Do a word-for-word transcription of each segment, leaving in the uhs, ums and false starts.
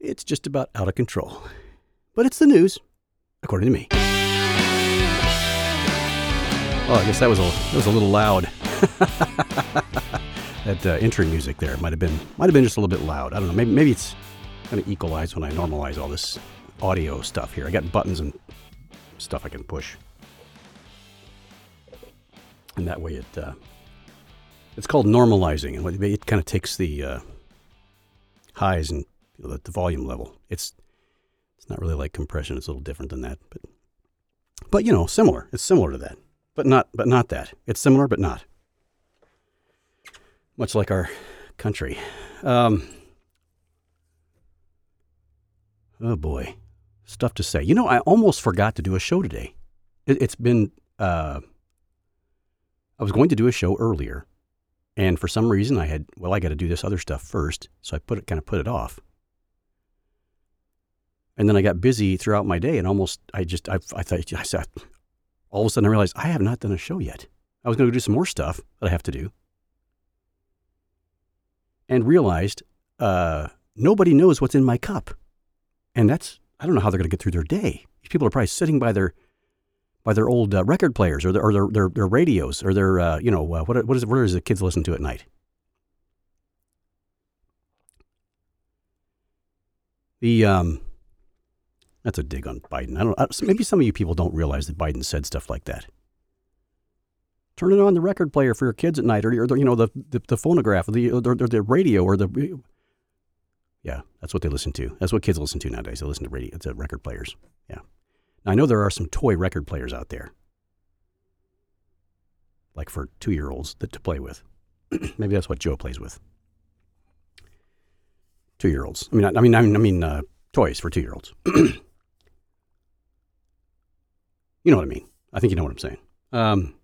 It's just about out of control. But it's the news, according to me. Oh, I guess that was a, that was a little loud. That uh, entry music there might have been might have been just a little bit loud. I don't know. Maybe maybe it's going to equalize when I normalize all this audio stuff here. I got buttons and stuff I can push, and that way it uh, it's called normalizing, and it kind of takes the uh, highs and you know, the, the volume level. It's it's not really like compression. It's a little different than that, but but you know, similar. It's similar to that, but not but not that. It's similar, but not. Much like our country. Um, oh boy, stuff to say. You know, I almost forgot to do a show today. It, it's been, uh, I was going to do a show earlier, and for some reason I had, well, I got to do this other stuff first, so I put it, kind of put it off. And then I got busy throughout my day, and almost, I just, I, I thought, I said, all of a sudden I realized I have not done a show yet. I was going to do some more stuff that I have to do. And realized uh, nobody knows what's in my cup. And that's, I don't know how they're going to get through their day. These people are probably sitting by their by their old uh, record players or their, or their, their, their radios or their, uh, you know, uh, what, what is it, what does the kids listen to at night? The, um, that's a dig on Biden. I don't know. Maybe some of you people don't realize that Biden said stuff like that. Turn it on the record player for your kids at night, or, or the, you know, the, the the phonograph, or the or the, the radio, or the yeah, that's what they listen to. That's what kids listen to nowadays. They listen to radio, to record players. Yeah, now, I know there are some toy record players out there, like for two-year-olds that to play with. Maybe that's what Joe plays with. Two-year-olds. I mean, I, I mean, I mean, I mean, uh, toys for two-year-olds. You know what I mean? I think you know what I'm saying. Um.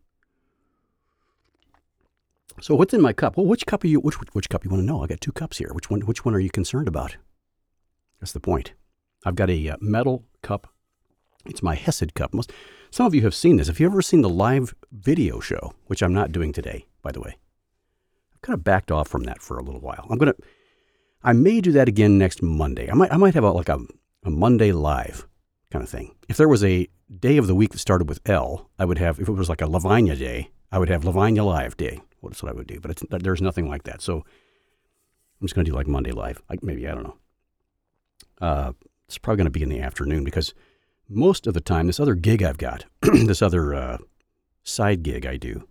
So what's in my cup? Well, which cup are you? Which which cup you want to know? I got two cups here. Which one? Which one are you concerned about? That's the point. I've got a uh, metal cup. It's my Hesed cup. Most some of you have seen this. Have you ever seen the live video show, which I'm not doing today, by the way? I've kind of backed off from that for a little while. I'm gonna. I may do that again next Monday. I might. I might have a, like a a Monday live kind of thing. If there was a day of the week that started with L, I would have. If it was like a Lavagna day, I would have Lavagna Live Day. Well, that's what I would do, but it's, there's nothing like that. So I'm just going to do like Monday Live. Like maybe, I don't know. Uh, it's probably going to be in the afternoon because most of the time, this other gig I've got, this other uh, side gig I do,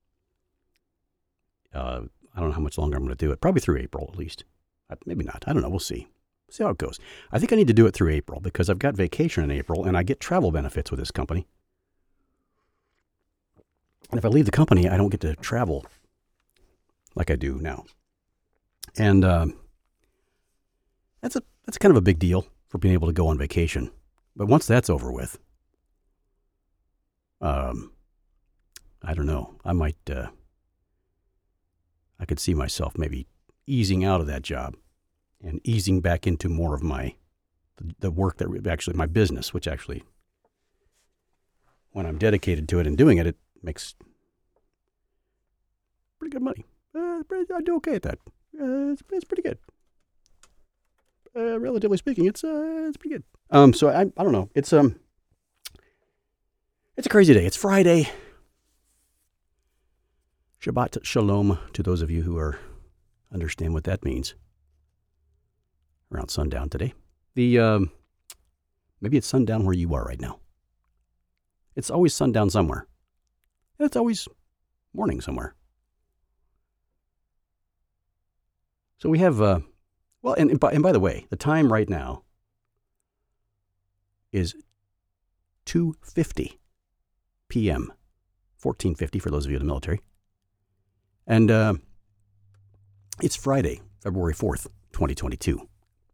uh, I don't know how much longer I'm going to do it. Probably through April at least. Maybe not. I don't know. We'll see. See how it goes. I think I need to do it through April because I've got vacation in April and I get travel benefits with this company. And if I leave the company, I don't get to travel like I do now. And um, that's a that's kind of a big deal for being able to go on vacation. But once that's over with, um, I don't know. I might, uh, I could see myself maybe easing out of that job and easing back into more of my, the, the work that actually, my business, which actually, when I'm dedicated to it and doing it, it makes pretty good money. Uh, I do okay at that. Uh, it's, it's pretty good. Uh, relatively speaking, it's uh, it's pretty good. Um, so I I don't know. It's um, it's a crazy day. It's Friday. Shabbat Shalom to those of you who are understand what that means. Around sundown today. The um, maybe it's sundown where you are right now. It's always sundown somewhere. And it's always morning somewhere. So we have, uh, well, and, and, by, and by the way, the time right now is two fifty p.m., fourteen fifty for those of you in the military. And uh, it's Friday, February fourth, twenty twenty-two.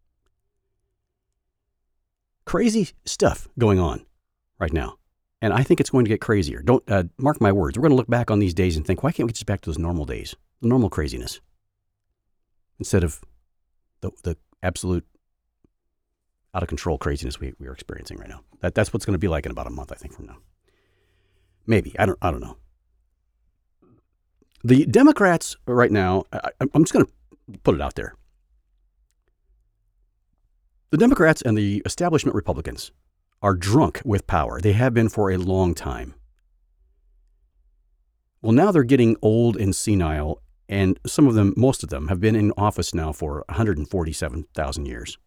Crazy stuff going on right now. And I think it's going to get crazier. Don't uh, mark my words. We're going to look back on these days and think, why can't we get just back to those normal days, the normal craziness, instead of the the absolute out of control craziness we, we are experiencing right now. That that's what's going to be like in about a month, I think, from now. Maybe I don't I don't know. The Democrats right now, I, I'm just going to put it out there. The Democrats and the establishment Republicans are drunk with power. They have been for a long time. Well, now they're getting old and senile, and some of them, most of them, have been in office now for one hundred forty-seven thousand years.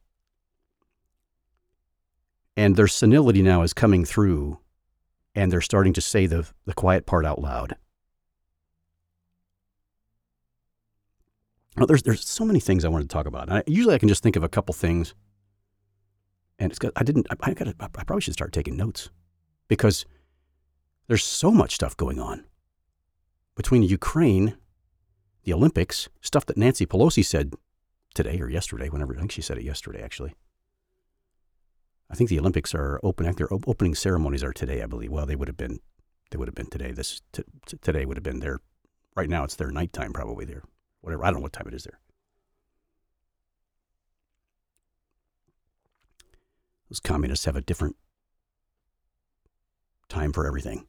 And their senility now is coming through, and they're starting to say the, the quiet part out loud. Well, there's there's so many things I wanted to talk about. I, usually I can just think of a couple things, and it's got, I didn't. I, I got. I probably should start taking notes, because there's so much stuff going on between Ukraine, the Olympics, stuff that Nancy Pelosi said today or yesterday, whenever, I think she said it yesterday, actually. I think the Olympics are open. Their opening ceremonies are today, I believe. Well, they would have been, they would have been today. This t- t- today would have been their, right now it's their nighttime probably there. Whatever, I don't know what time it is there. Those communists have a different time for everything.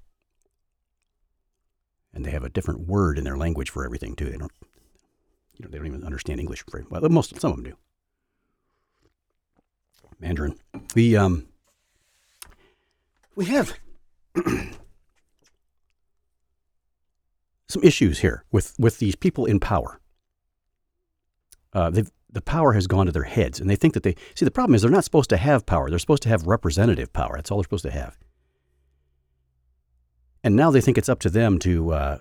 And they have a different word in their language for everything too. They don't, you know, they don't even understand English very well. Most, some of them do. Mandarin. We um, we have some issues here with, with these people in power. Uh, they've, the power has gone to their heads, and they think that they see. The problem is they're not supposed to have power. They're supposed to have representative power. That's all they're supposed to have. And now they think it's up to them to uh,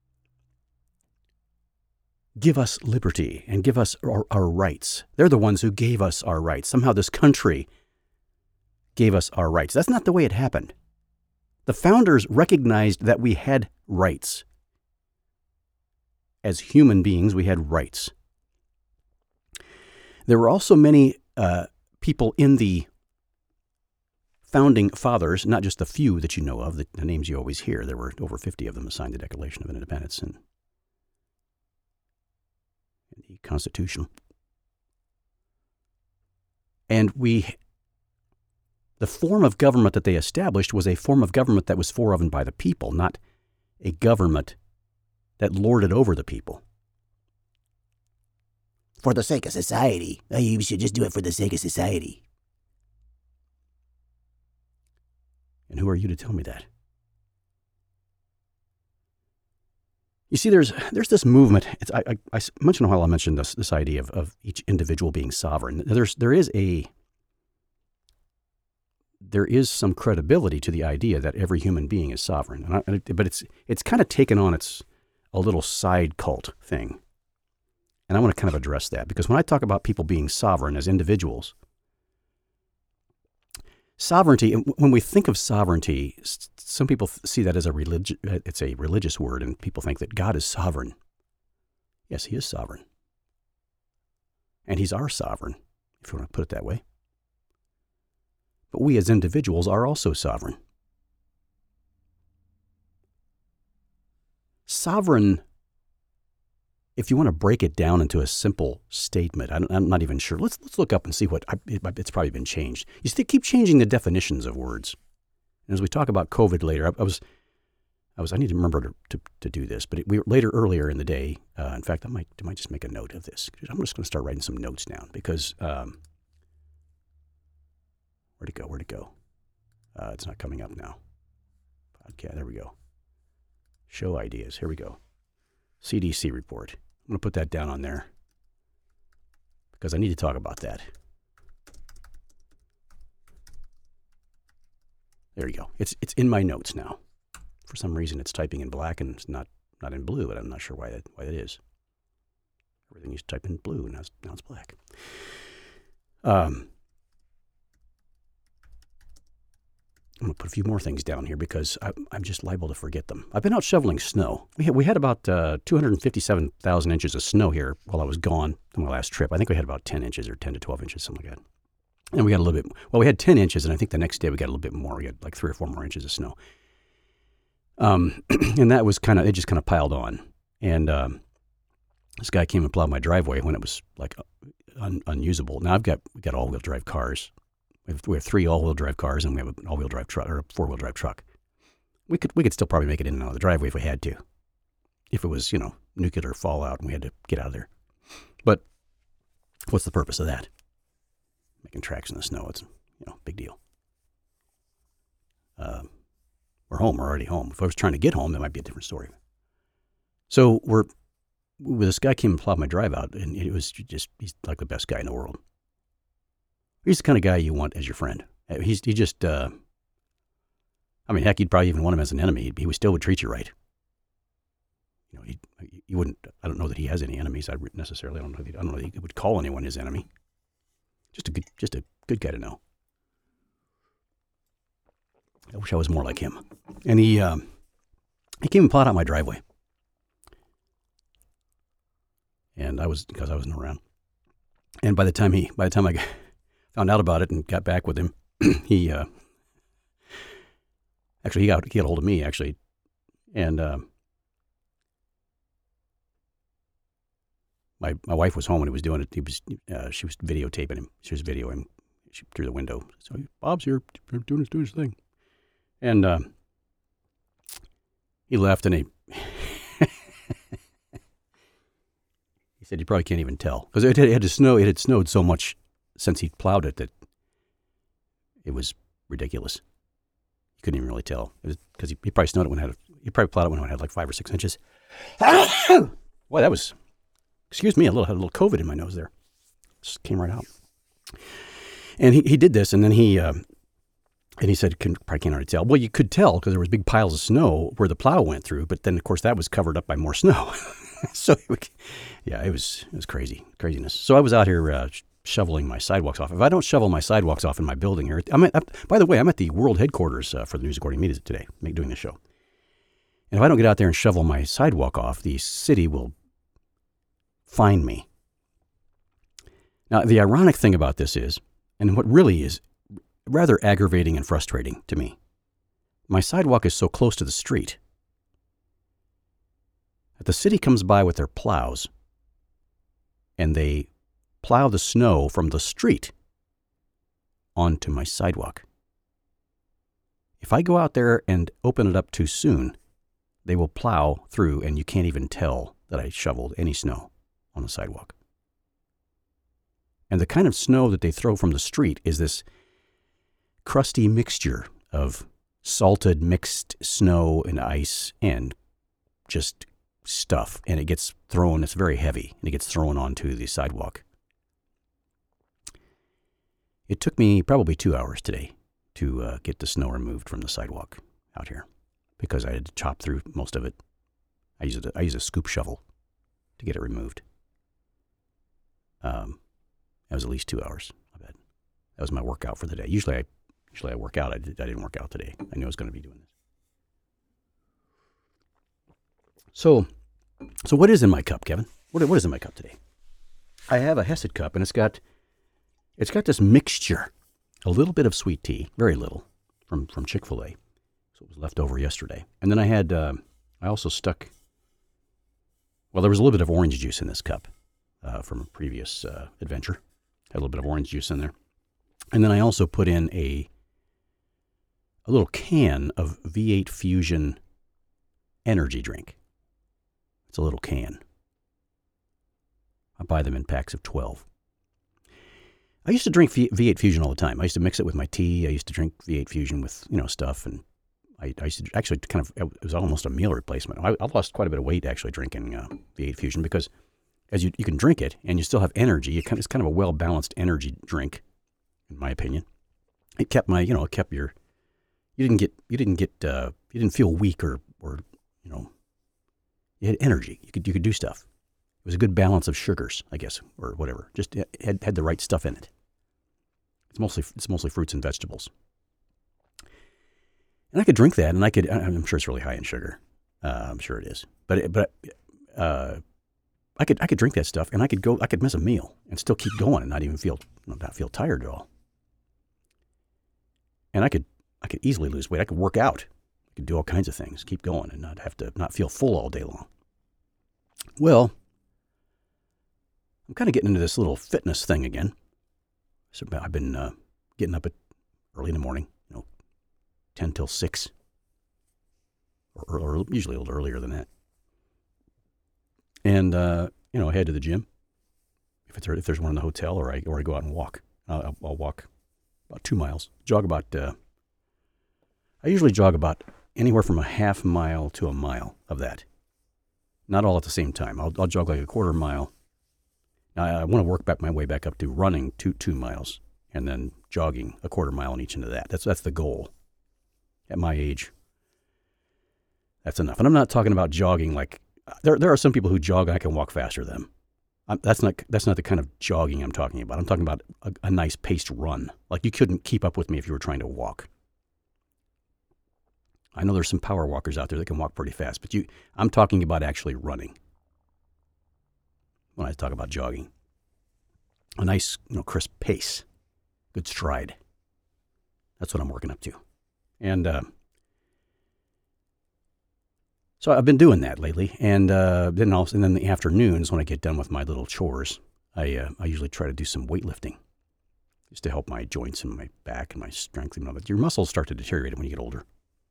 give us liberty and give us our, our rights. They're the ones who gave us our rights. Somehow this country gave us our rights. That's not the way it happened. The founders recognized that we had rights. As human beings, we had rights. There were also many uh, people in the founding fathers, not just the few that you know of, the, the names you always hear. There were over fifty of them who signed the Declaration of Independence and, and the Constitution. And we, the form of government that they established was a form of government that was for of and by the people, not a government that lorded over the people. For the sake of society. Oh, you should just do it for the sake of society. And who are you to tell me that? You see, there's there's this movement. It's, I, I, I mentioned a while I mentioned this this idea of, of each individual being sovereign. There's there is a there is some credibility to the idea that every human being is sovereign. And I, and it, but it's it's kind of taken on its a little side cult thing. And I want to kind of address that, because when I talk about people being sovereign as individuals, sovereignty, when we think of sovereignty, some people see that as a religious, it's a religious word, and people think that God is sovereign. Yes, he is sovereign. And he's our sovereign, if you want to put it that way. But we as individuals are also sovereign. Sovereign, if you want to break it down into a simple statement, I I'm not even sure. Let's let's look up and see what, I, it, it's probably been changed. You see, they keep changing the definitions of words. And as we talk about COVID later, I, I was, I was, I need to remember to, to, to do this, but it, we later, earlier in the day, uh, in fact, I might, I might just make a note of this. I'm just going to start writing some notes down because, um, where'd it go? Where'd it go? Uh, it's not coming up now. Podcast, there we go. Show ideas. Here we go. C D C report. I'm going to put that down on there because I need to talk about that. There you go. It's it's in my notes now. For some reason, it's typing in black and it's not, not in blue, but I'm not sure why that why that is. Everything used to type in blue, and now it's, now it's black. Um, I'm going to put a few more things down here because I, I'm just liable to forget them. I've been out shoveling snow. We had, we had about uh, two hundred fifty-seven thousand inches of snow here while I was gone on my last trip. I think we had about ten inches or ten to twelve inches, something like that. And we got a little bit, well, we had ten inches, and I think the next day we got a little bit more. We had like three or four more inches of snow. Um, and that was kind of, it just kind of piled on. And um, this guy came and plowed my driveway when it was like un, unusable. Now I've got, we got all-wheel drive cars. We have, we have three all-wheel drive cars, and we have an all-wheel drive truck or a four-wheel drive truck. We could we could still probably make it in and out of the driveway if we had to, if it was, you know, nuclear fallout and we had to get out of there. But what's the purpose of that? making tracks in the snow. It's, you know, big deal. Uh, we're home. We're already home. If I was trying to get home, that might be a different story. So we're, this guy came and plowed my drive out, and it was just, he's like the best guy in the world. He's the kind of guy you want as your friend. He's, he just, uh, I mean, heck, you'd probably even want him as an enemy. He would still would treat you right. You know, he, he wouldn't, I don't know that he has any enemies. I necessarily, I don't know, that, I don't know that he would call anyone his enemy. Just a good, just a good guy to know. I wish I was more like him. And he, um, he came and plowed out my driveway. And I was, because I wasn't around. And by the time he, by the time I found out about it and got back with him, he, uh, actually he got, he got a hold of me actually. And, um, my, my wife was home when he was doing it. He was, uh, she was videotaping him. She was videoing him through the window. So Bob's here doing his, doing his thing. And, um, he left and he, he said, you probably can't even tell. Because it, it had to snow, it had snowed so much since he plowed it that it was ridiculous. You couldn't even really tell. It was because he, he probably snowed it when it had, he probably plowed it when it had like five or six inches. Boy, that was, excuse me, a little, had a little COVID in my nose there. Just came right out. And he, he did this, and then he, uh, and he said, can, probably can't already tell. Well, you could tell because there was big piles of snow where the plow went through, but then of course that was covered up by more snow. So, yeah, it was it was crazy, craziness. So I was out here uh, shoveling my sidewalks off. If I don't shovel my sidewalks off in my building here, I'm at, by the way, I'm at the world headquarters uh, for the News According to Me today, doing this show. And if I don't get out there and shovel my sidewalk off, the city will fine me. Now, the ironic thing about this is, and what really is rather aggravating and frustrating to me, my sidewalk is so close to the street that the city comes by with their plows and they plow the snow from the street onto my sidewalk. If I go out there and open it up too soon, they will plow through and you can't even tell that I shoveled any snow on the sidewalk. And the kind of snow that they throw from the street is this crusty mixture of salted mixed snow and ice and just stuff, and it gets thrown, it's very heavy, and it gets thrown onto the sidewalk. It took me probably two hours today to uh, get the snow removed from the sidewalk out here because I had to chop through most of it. I used a, I used a scoop shovel to get it removed. Um, that was at least two hours, I bet. That was my workout for the day. Usually I usually I work out. I, did, I didn't work out today. I knew I was going to be doing this. So, so what is in my cup, Kevin? What, what is in my cup today? I have a Hesed cup, and it's got, it's got this mixture, a little bit of sweet tea, very little, from, from Chick-fil-A. So it was left over yesterday. And then I had, uh, I also stuck, well, there was a little bit of orange juice in this cup uh, from a previous uh, adventure. Had a little bit of orange juice in there. And then I also put in a, a little can of V eight Fusion energy drink. It's a little can. I buy them in packs of twelve. I used to drink V eight Fusion all the time. I used to mix it with my tea. I used to drink V eight Fusion with, you know, stuff. And I, I used to actually kind of, it was almost a meal replacement. I, I lost quite a bit of weight actually drinking uh, V eight Fusion because as you, you can drink it and you still have energy. You kind of, it's kind of a well-balanced energy drink, in my opinion. It kept my, you know, it kept your, you didn't get, you didn't get, uh, you didn't feel weak or, or, you know, you had energy. You could, you could do stuff. It was a good balance of sugars, I guess, or whatever. Just had, had the right stuff in it. It's mostly, it's mostly fruits and vegetables. And I could drink that, and I could, I'm sure it's really high in sugar. Uh, I'm sure it is. But, but, uh, I could, I could drink that stuff, and I could go, I could miss a meal and still keep going and not even feel, not feel tired at all. And I could, I could easily lose weight. I could work out. I could do all kinds of things, keep going and not have to, not feel full all day long. Well, I'm kind of getting into this little fitness thing again. So I've been uh, getting up at early in the morning, you know, ten till six, or, or usually a little earlier than that. And, uh, you know, I head to the gym if it's if there's one in the hotel, or I or I go out and walk. I'll, I'll walk about two miles, jog about, uh, I usually jog about anywhere from a half mile to a mile of that. Not all at the same time. I'll, I'll jog like a quarter mile. Now, I want to work back my way back up to running two two miles and then jogging a quarter mile on each end of that. That's that's the goal. At my age, that's enough. And I'm not talking about jogging like there. There are some people who jog and I can walk faster than them. I'm, that's not that's not the kind of jogging I'm talking about. I'm talking about a, a nice paced run. Like you couldn't keep up with me if you were trying to walk. I know there's some power walkers out there that can walk pretty fast, but you, I'm talking about actually running. When I talk about jogging, a nice, you know, crisp pace, good stride. That's what I'm working up to, and uh, so I've been doing that lately. And uh, then also, and then the afternoons when I get done with my little chores, I uh, I usually try to do some weightlifting, just to help my joints and my back and my strength. You know, but your muscles start to deteriorate when you get older,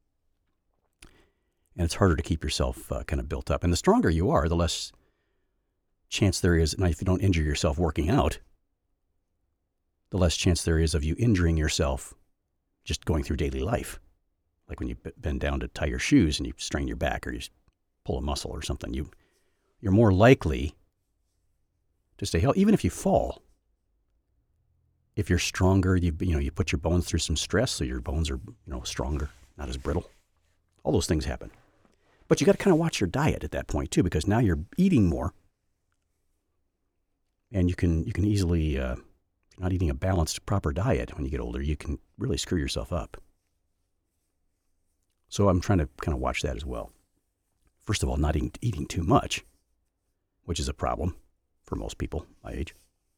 and it's harder to keep yourself uh, kind of built up. And the stronger you are, the less chance there is, and if you don't injure yourself working out, the less chance there is of you injuring yourself just going through daily life. Like when you bend down to tie your shoes and you strain your back or you pull a muscle or something, you, you're more likely to stay healthy. Even if you fall, if you're stronger, you, you know, you put your bones through some stress so your bones are, you know, stronger, not as brittle. All those things happen. But you got to kind of watch your diet at that point too, because now you're eating more. And you can you can easily, uh, not eating a balanced, proper diet when you get older, you can really screw yourself up. So I'm trying to kind of watch that as well. First of all, not eating, eating too much, which is a problem for most people my age.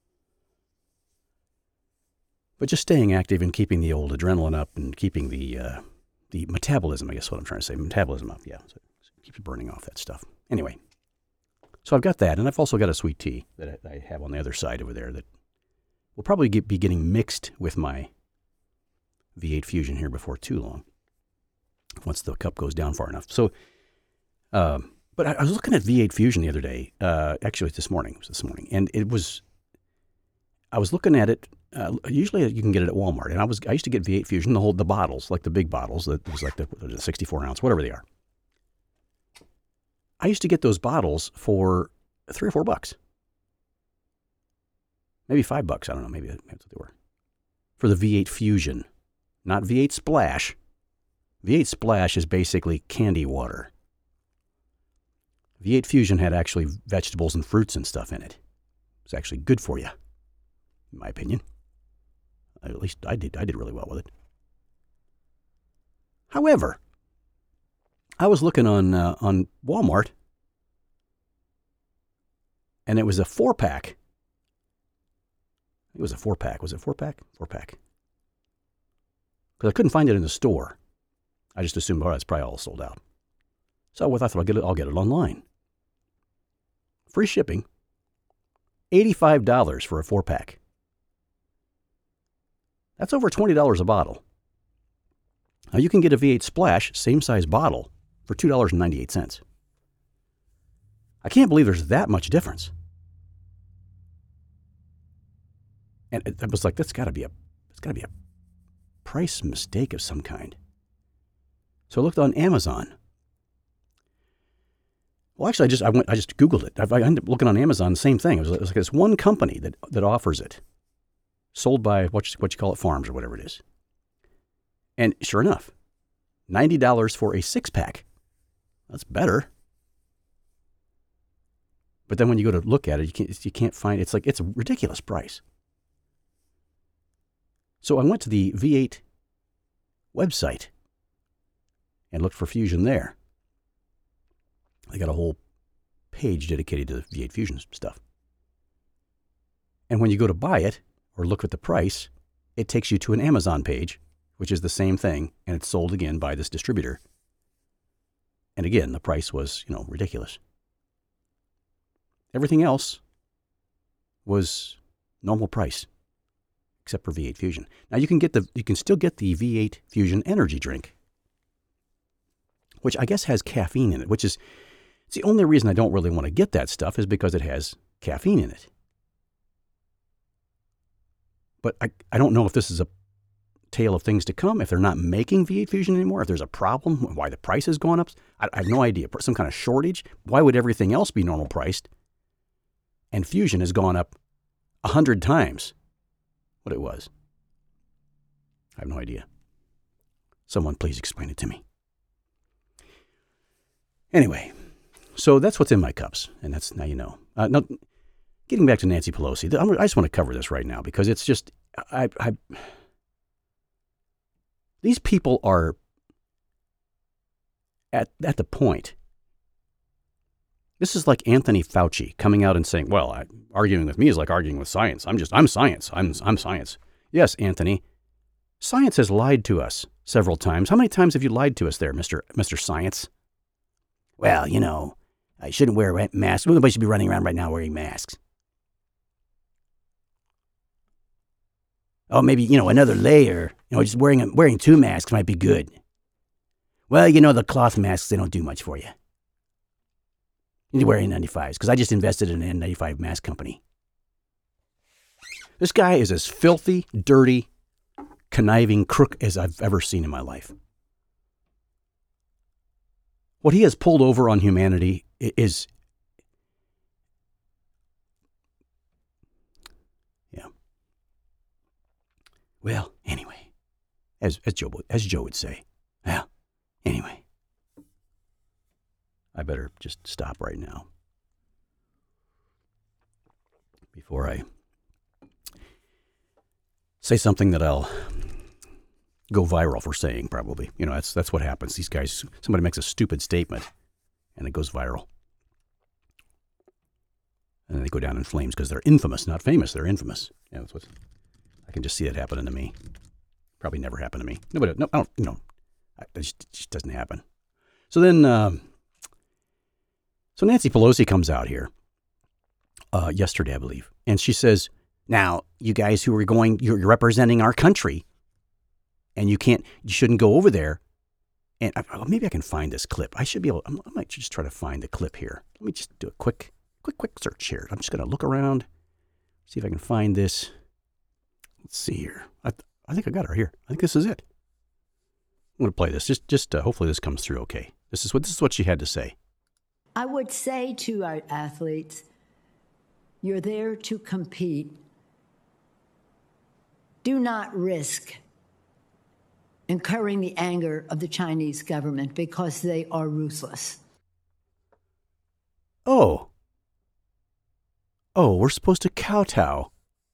But just staying active and keeping the old adrenaline up and keeping the uh, the metabolism, I guess what I'm trying to say, metabolism up, yeah. So it keeps burning off that stuff. Anyway. So I've got that, and I've also got a sweet tea that I have on the other side over there that will probably get, be getting mixed with my V eight Fusion here before too long, once the cup goes down far enough. So, um, but I, I was looking at V eight Fusion the other day, uh, actually this morning, it was this morning, and it was, I was looking at it, uh, usually you can get it at Walmart, and I was I used to get V eight Fusion, the whole, the bottles, like the big bottles, that was like the, the sixty-four ounce, whatever they are. I used to get those bottles for three or four bucks. Maybe five bucks. I don't know. Maybe that's what they were. For the V eight Fusion. Not V eight Splash. V eight Splash is basically candy water. V eight Fusion had actually vegetables and fruits and stuff in it. It's actually good for you, in my opinion. At least I did. I did really well with it. However, I was looking on uh, on Walmart, and it was a four pack. It was a four pack. Was it four pack? Four pack. Because I couldn't find it in the store. I just assumed, oh, it's probably all sold out. So I thought I'll get it. I'll get it online. Free shipping. Eighty-five dollars for a four pack. That's over twenty dollars a bottle. Now you can get a V eight Splash, same size bottle, for two dollars and ninety-eight cents. I can't believe there's that much difference. And it, I was like, that's got to be a, it's got to be a price mistake of some kind. So I looked on Amazon. Well, actually, I just I went I just Googled it. I, I ended up looking on Amazon, the same thing. It was, it was like this one company that that offers it, sold by what you, what you call it, farms or whatever it is. And sure enough, ninety dollars for a six pack. That's better. But then when you go to look at it, you can't you can't find it's like it's a ridiculous price. So I went to the V eight website and looked for Fusion there. They got a whole page dedicated to the V eight Fusion stuff. And when you go to buy it or look at the price, it takes you to an Amazon page, which is the same thing, and it's sold again by this distributor. And again, the price was, you know, ridiculous. Everything else was normal price, except for V eight Fusion. Now you can get the you can still get the V eight Fusion energy drink, which I guess has caffeine in it, which is it's the only reason I don't really want to get that stuff is because it has caffeine in it. but I, I don't know if this is a tale of things to come, if they're not making V eight Fusion anymore, if there's a problem, why the price has gone up. I, I have no idea. Some kind of shortage. Why would everything else be normal priced? And Fusion has gone up a hundred times what it was. I have no idea. Someone please explain it to me. Anyway, so that's what's in my cups, and that's now you know. Uh, now, getting back to Nancy Pelosi, I just want to cover this right now because it's just, I, I, these people are at at the point. This is like Anthony Fauci coming out and saying, "Well, I, arguing with me is like arguing with science. I'm just, I'm science. I'm, I'm science." Yes, Anthony, science has lied to us several times. How many times have you lied to us there, Mister Mister Science? Well, you know, I shouldn't wear a mask. Nobody should be running around right now wearing masks. Oh, maybe, you know, another layer. You know, just wearing wearing two masks might be good. Well, you know, the cloth masks, they don't do much for you. You need to wear N ninety-fives, because I just invested in an N ninety-five mask company. This guy is as filthy, dirty, conniving crook as I've ever seen in my life. What he has pulled over on humanity is, yeah. Well, anyway, as as Joe as Joe would say, well, anyway, I better just stop right now before I say something that I'll go viral for saying, probably. You know, that's that's what happens. These guys, somebody makes a stupid statement and it goes viral. And then they go down in flames because they're infamous, not famous. They're infamous. Yeah, that's what I can just see that happening to me. Probably never happened to me. Nobody, no, I don't, you know, it just, it just doesn't happen. So then, um, so Nancy Pelosi comes out here uh, yesterday, I believe, and she says, "Now, you guys who are going, you're representing our country, and you can't, you shouldn't go over there." And I, maybe I can find this clip. I should be able, I might just try to find the clip here. Let me just do a quick, quick, quick search here. I'm just going to look around, see if I can find this. Let's see here. I, I think I got her here. I think this is it. I'm going to play this. Just, just uh, hopefully this comes through okay. This is what this is what she had to say. I would say to our athletes, you're there to compete. Do not risk incurring the anger of the Chinese government because they are ruthless. Oh. Oh, we're supposed to kowtow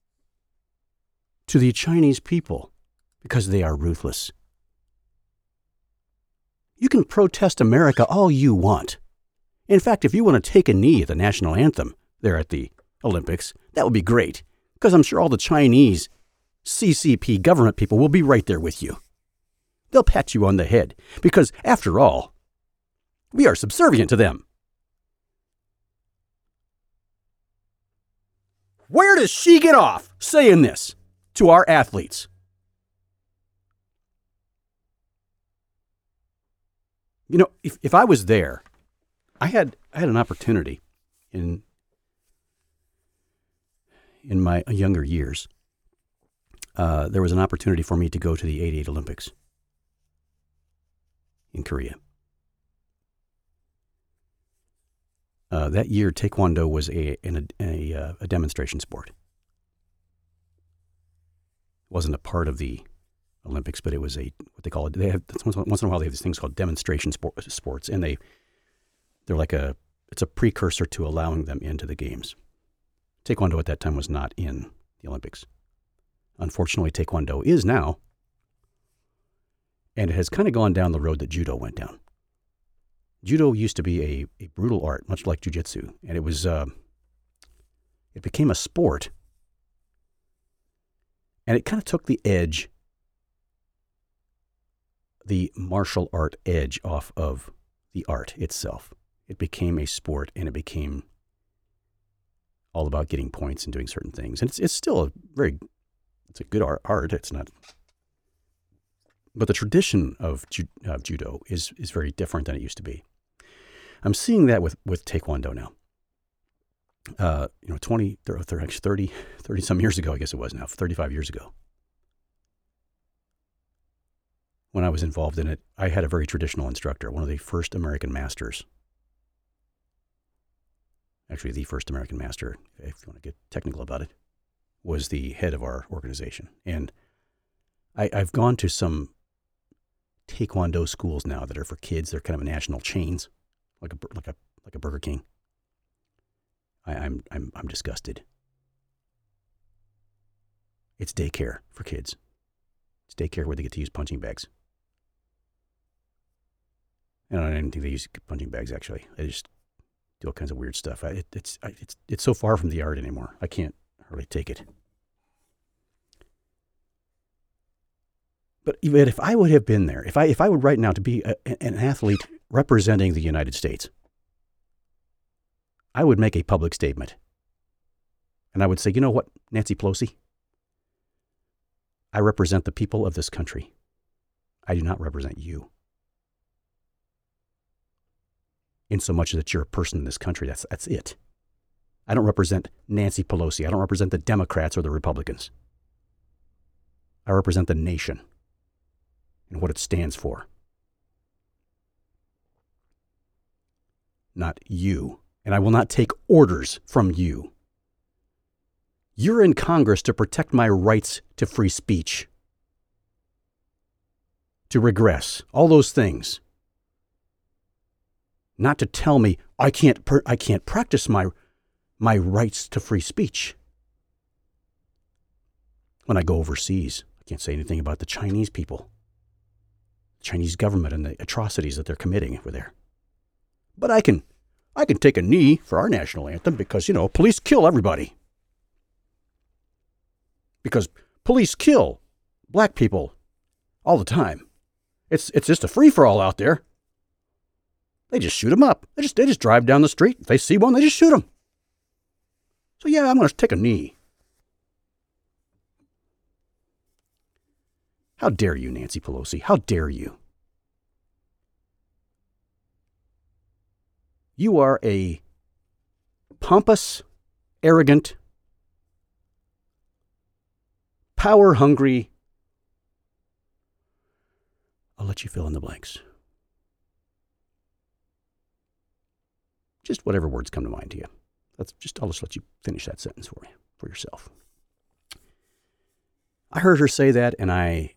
to the Chinese people because they are ruthless. You can protest America all you want. In fact, if you want to take a knee at the national anthem there at the Olympics, that would be great, because I'm sure all the Chinese C C P government people will be right there with you. They'll pat you on the head, because after all, we are subservient to them. Where does she get off saying this to our athletes? You know, if, if I was there, I had I had an opportunity in in my younger years. Uh, there was an opportunity for me to go to the eighty-eight Olympics in Korea. Uh, that year, Taekwondo was a a, a a demonstration sport. It wasn't a part of the Olympics, but it was a what they call it. They have once, once in a while they have these things called demonstration sport, sports, and they they're like a it's a precursor to allowing them into the games. Taekwondo at that time was not in the Olympics. Unfortunately, Taekwondo is now, and it has kind of gone down the road that Judo went down. Judo used to be a, a brutal art, much like Jiu-Jitsu, and it was uh, it became a sport, and it kind of took the edge, the martial art edge off of the art itself. It became a sport, and it became all about getting points and doing certain things. And it's it's still a very, it's a good art. art. It's not, but the tradition of, ju, of Judo is is very different than it used to be. I'm seeing that with, with Taekwondo now. uh, you know, twenty, thirty, actually thirty, thirty some years ago, I guess it was now, thirty-five years ago, when I was involved in it, I had a very traditional instructor, one of the first American masters. Actually, the first American master, if you want to get technical about it, was the head of our organization. And I, I've gone to some Taekwondo schools now that are for kids. They're kind of national chains, like a like a like a Burger King. I, I'm I'm I'm disgusted. It's daycare for kids. It's daycare where they get to use punching bags. And I don't think they use punching bags actually. They just do all kinds of weird stuff. I, it, it's I, it's it's so far from the art anymore. I can't hardly take it. But even if I would have been there, if I if I would right now to be a, an athlete representing the United States, I would make a public statement. And I would say, you know what, Nancy Pelosi? I represent the people of this country. I do not represent you. In so much that you're a person in this country, that's that's it. I don't represent Nancy Pelosi. I don't represent the Democrats or the Republicans. I represent the nation and what it stands for. Not you. And I will not take orders from you. You're in Congress to protect my rights to free speech, to regress, all those things. Not to tell me I can't per- I can't practice my my rights to free speech. When I go overseas, I can't say anything about the Chinese people, the Chinese government and the atrocities that they're committing over there. But I can I can take a knee for our national anthem because, you know, police kill everybody. Because police kill black people all the time. It's it's just a free-for-all out there. They just shoot them up. They just they just drive down the street. If they see one, they just shoot them. So yeah, I'm going to take a knee. How dare you, Nancy Pelosi? How dare you? You are a pompous, arrogant, power-hungry. I'll let you fill in the blanks. Just whatever words come to mind to you. Let's just, I'll just let you finish that sentence for you, for yourself. I heard her say that, and I,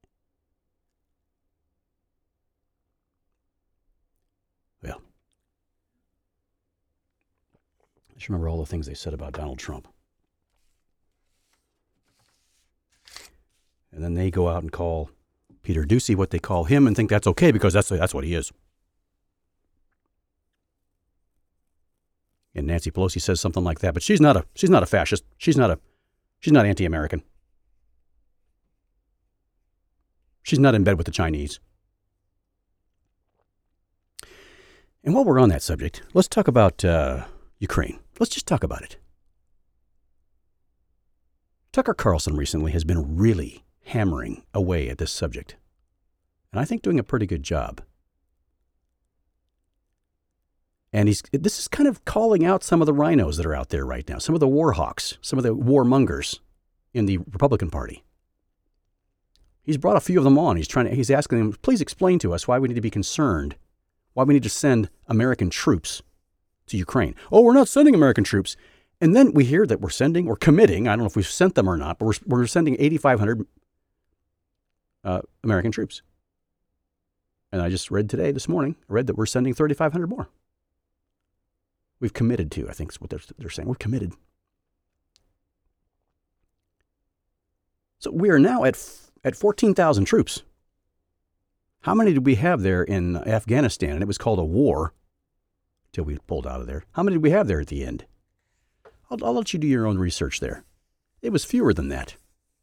well, I just remember all the things they said about Donald Trump. And then they go out and call Peter Doocy what they call him and think that's okay because that's that's what he is. And Nancy Pelosi says something like that, but she's not a she's not a fascist. She's not a she's not anti-American. She's not in bed with the Chinese. And while we're on that subject, let's talk about uh, Ukraine. Let's just talk about it. Tucker Carlson recently has been really hammering away at this subject, and I think doing a pretty good job. And he's this is kind of calling out some of the rhinos that are out there right now, some of the war hawks, some of the warmongers in the Republican Party. He's brought a few of them on. He's trying to, he's asking them, please explain to us why we need to be concerned, why we need to send American troops to Ukraine. Oh, we're not sending American troops. And then we hear that we're sending or committing, I don't know if we've sent them or not, but we're, we're sending eighty-five hundred uh, American troops. And I just read today, this morning, I read that we're sending thirty-five hundred more. We've committed to, I think is what they're, they're saying. We're committed. So we are now at at fourteen thousand troops. How many did we have there in Afghanistan? And it was called a war until we pulled out of there. How many did we have there at the end? I'll, I'll let you do your own research there. It was fewer than that.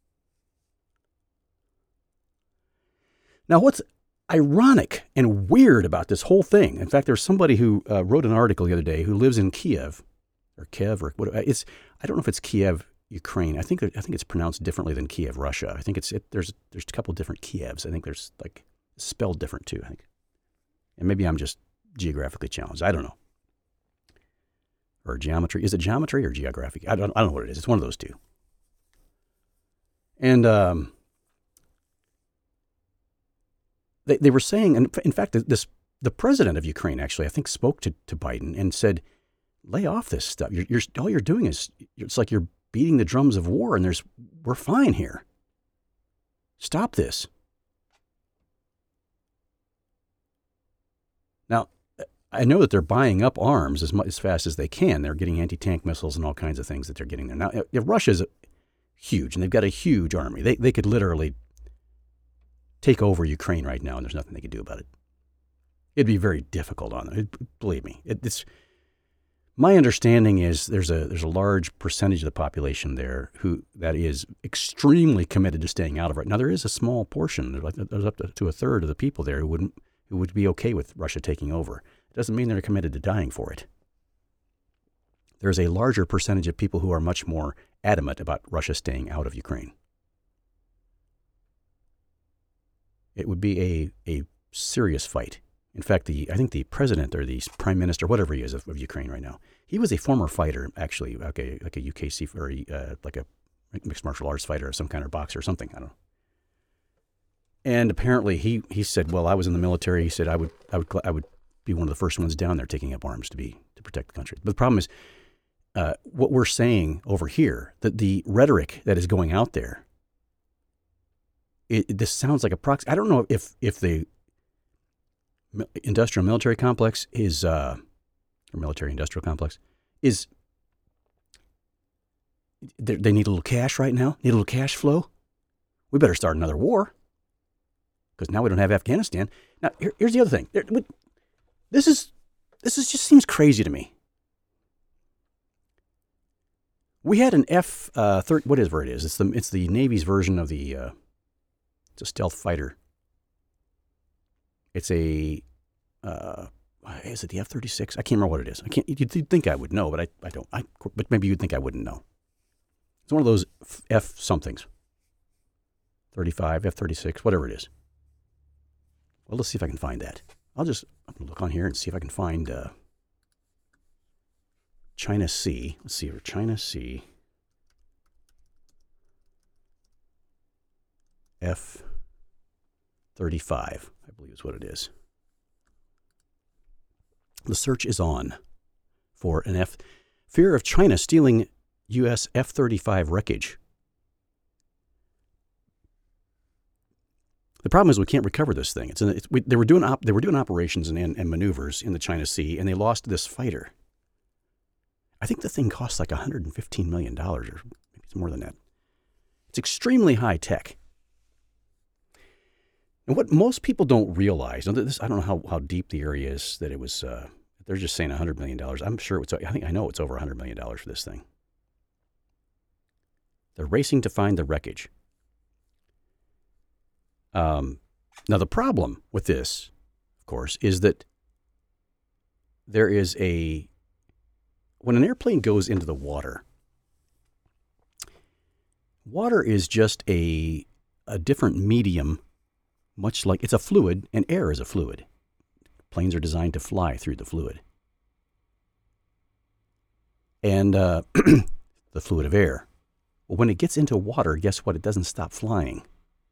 Now, what's ironic and weird about this whole thing, in fact, there's somebody who uh, wrote an article the other day who lives in Kiev, or Kiev, or what it's, I don't know if it's Kiev, Ukraine. I think I think it's pronounced differently than Kiev, Russia. I think it's it, there's there's a couple different Kievs. I think there's like spelled different too. I think, and maybe I'm just geographically challenged. I don't know, or geometry. Is it geometry or geography? I don't, I don't know what it is. It's one of those two. And um, they, they were saying, and in fact, this the president of Ukraine actually, I think, spoke to, to Biden and said, lay off this stuff. You're, you're, all you're doing is, it's like you're beating the drums of war, and there's we're fine here. Stop this. Now, I know that they're buying up arms as much, as fast as they can. They're getting anti-tank missiles and all kinds of things that they're getting there. Now, if Russia's huge, and they've got a huge army. They they could literally take over Ukraine right now, and there's nothing they could do about it. It'd be very difficult on them. It, believe me. It, it's my understanding is there's a there's a large percentage of the population there who that is extremely committed to staying out of it. Now there is a small portion. There's, like, there's up to, to a third of the people there who wouldn't who would be okay with Russia taking over. It doesn't mean they're committed to dying for it. There's a larger percentage of people who are much more adamant about Russia staying out of Ukraine. It would be a, a serious fight. In fact, the I think the president or the prime minister, whatever he is of, of Ukraine right now, he was a former fighter, actually, like a, like a U K C or a, uh, like a mixed martial arts fighter or some kind of boxer or something. I don't know. And apparently he, he said, well, I was in the military. He said, I would I would I would be one of the first ones down there taking up arms to be to protect the country. But the problem is, uh, what we're saying over here, that the rhetoric that is going out there, it, this sounds like a proxy. I don't know if if the industrial military complex is, uh, or military industrial complex is, they need a little cash right now, need a little cash flow. We better start another war because now we don't have Afghanistan. Now, here, here's the other thing. This is, this is just seems crazy to me. We had an F uh, thirty, whatever it is. It's the it's the Navy's version of the. Uh, it's a stealth fighter. It's a. Uh, is it the F thirty-six? I can't remember what it is. I can't. You'd think I would know, but I, I don't. I but maybe you'd think I wouldn't know. It's one of those F somethings. thirty-five, F thirty-six, whatever it is. Well, let's see if I can find that. I'll just I'm gonna look on here and see if I can find. Uh, China Sea. Let's see here. China Sea. F thirty-five, I believe is what it is. The search is on for an F. Fear of China stealing U S F thirty-five wreckage. The problem is we can't recover this thing. It's, it's we, they were doing op, they were doing operations and, and, and maneuvers in the China Sea, and they lost this fighter. I think the thing costs like one hundred fifteen million dollars, or maybe it's more than that. It's extremely high tech. And what most people don't realize, this, I don't know how, how deep the area is that it was, uh, they're just saying one hundred million dollars. I'm sure it's, I think I know it's over one hundred million dollars for this thing. They're racing to find the wreckage. Um, now, the problem with this, of course, is that there is a, when an airplane goes into the water, water is just a a different medium, much like it's a fluid, and air is a fluid. Planes are designed to fly through the fluid. And uh, the fluid of air. Well, when it gets into water, guess what? It doesn't stop flying.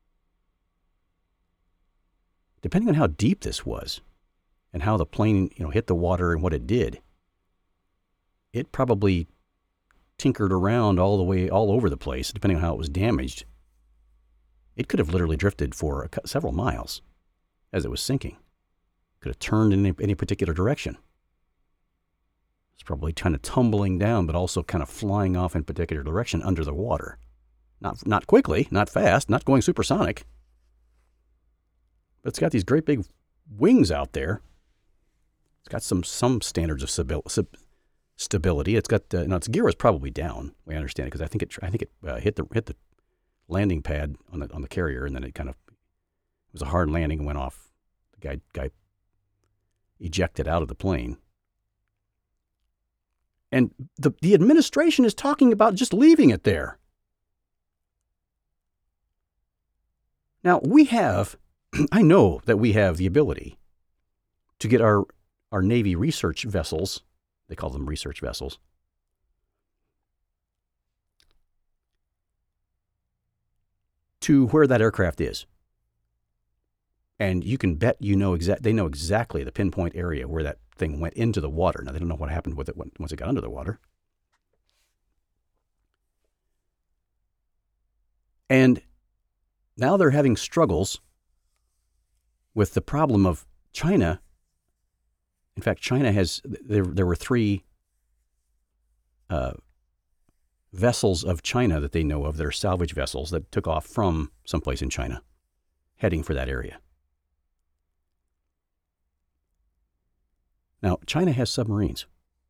Depending on how deep this was and how the plane, you know, hit the water and what it did, it probably tinkered around all the way, all over the place, depending on how it was damaged. It could have literally drifted for a, several miles as it was sinking. Could have turned in any, any particular direction. It's probably kind of tumbling down, but also kind of flying off in a particular direction under the water. Not, not quickly, not fast, not going supersonic. But it's got these great big wings out there. It's got some, some standards of stability. Stability. It's got uh, now its gear was probably down. We understand it because I think it I think it uh, hit the hit the landing pad on the on the carrier, and then it kind of it was a hard landing and went off. The guy guy ejected out of the plane, and the the administration is talking about just leaving it there. Now we have, I know that we have the ability to get our our Navy research vessels. They call them research vessels, to where that aircraft is. And you can bet you know exact. They know exactly the pinpoint area where that thing went into the water. Now, they don't know what happened with it when, once it got under the water. And now they're having struggles with the problem of China. In fact, China has, there, there were three uh, vessels of China that they know of that are salvage vessels that took off from someplace in China, heading for that area. Now, China has submarines.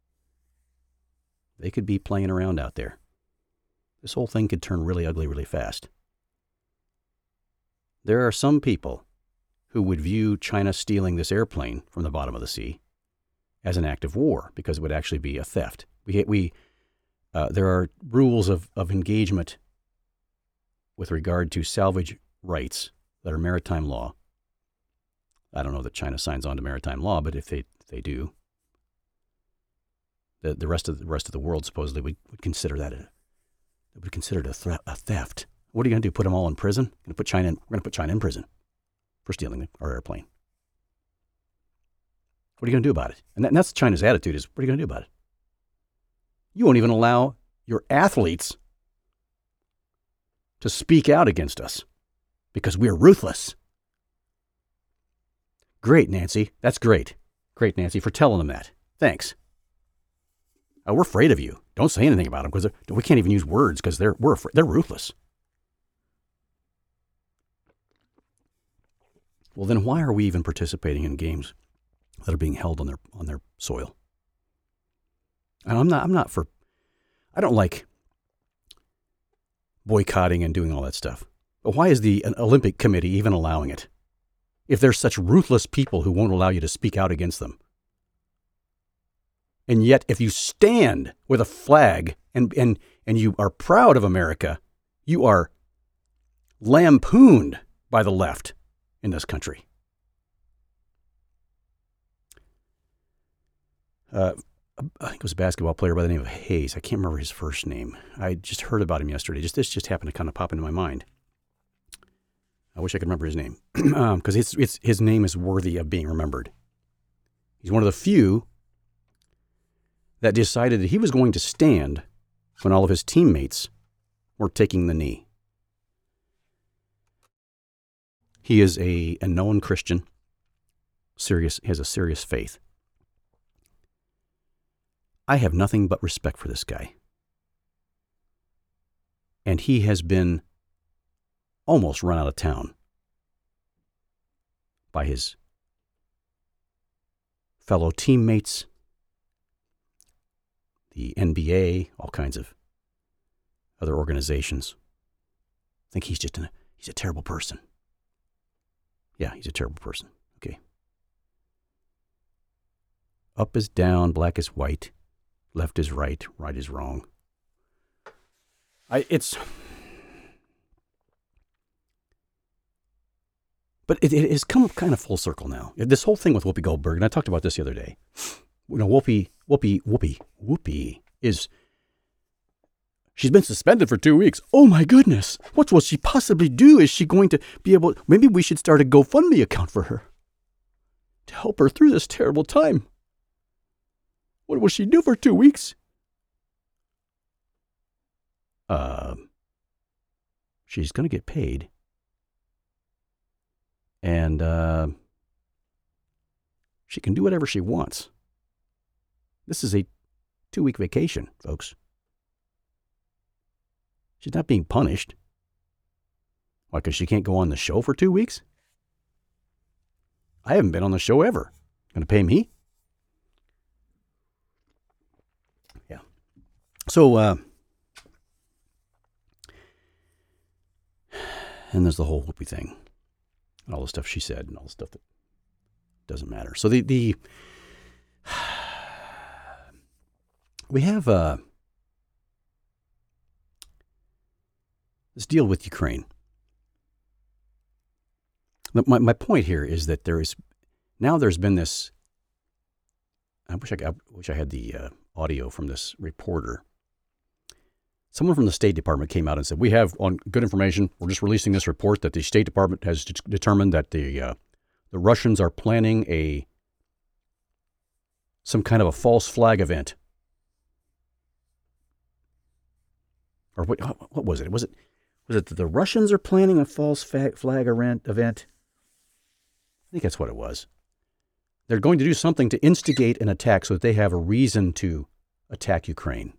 They could be playing around out there. This whole thing could turn really ugly really fast. There are some people who would view China stealing this airplane from the bottom of the sea as an act of war, because it would actually be a theft. We, we, uh, there are rules of, of engagement with regard to salvage rights that are maritime law. I don't know that China signs on to maritime law, but if they if they do, the the rest of the rest of the world supposedly would, would consider that a would consider it a, thre- a theft. What are you going to do? Put them all in prison? Going to put China in, we're going to put China in prison for stealing our airplane. What are you going to do about it? And, that, and that's China's attitude: is what are you going to do about it? You won't even allow your athletes to speak out against us because we're ruthless. Great, Nancy. That's great. Great, Nancy, for telling them that. Thanks. Uh, we're afraid of you. Don't say anything about them because we can't even use words because they're we're afraid. They're ruthless. Well, then why are we even participating in games that are being held on their on their soil? And I'm not. I'm not for. I don't like boycotting and doing all that stuff. But why is the Olympic Committee even allowing it? If there's such ruthless people who won't allow you to speak out against them. And yet, if you stand with a flag and, and, and you are proud of America, you are lampooned by the left in this country. Uh, I think it was a basketball player by the name of Hayes. I can't remember his first name. I just heard about him yesterday. Just This just happened to kind of pop into my mind. I wish I could remember his name, because um, it's, it's, his name is worthy of being remembered. He's one of the few that decided that he was going to stand when all of his teammates were taking the knee. He is a, a known Christian, serious, has a serious faith. I have nothing but respect for this guy. And he has been almost run out of town by his fellow teammates, the N B A, all kinds of other organizations. I think he's just a, he's a terrible person. Yeah, he's a terrible person. Okay. Up is down, black is white, left is right, right is wrong. I it's But it, it has come kind of full circle now. This whole thing with Whoopi Goldberg, and I talked about this the other day. You know, Whoopi, Whoopi, Whoopi, Whoopi is, she's been suspended for two weeks. Oh my goodness. What will she possibly do? Is she going to be able, maybe we should start a GoFundMe account for her to help her through this terrible time. What will she do for two weeks? Uh, she's going to get paid. And uh, she can do whatever she wants. This is a two-week vacation, folks. She's not being punished. Why, because she can't go on the show for two weeks? I haven't been on the show ever. Going to pay me? Yeah. So, uh, and there's the whole Whoopi thing. And all the stuff she said and all the stuff that doesn't matter. So the, the we have uh, this deal with Ukraine. My, my point here is that there is, now there's been this, I wish I, I wish I had the uh, audio from this reporter Someone from the State Department came out and said, we have on good information, we're just releasing this report that the State Department has d- determined that the uh, the Russians are planning a some kind of a false flag event. Or what, what was it? Was it was it that the Russians are planning a false flag event? I think that's what it was. They're going to do something to instigate an attack so that they have a reason to attack Ukraine.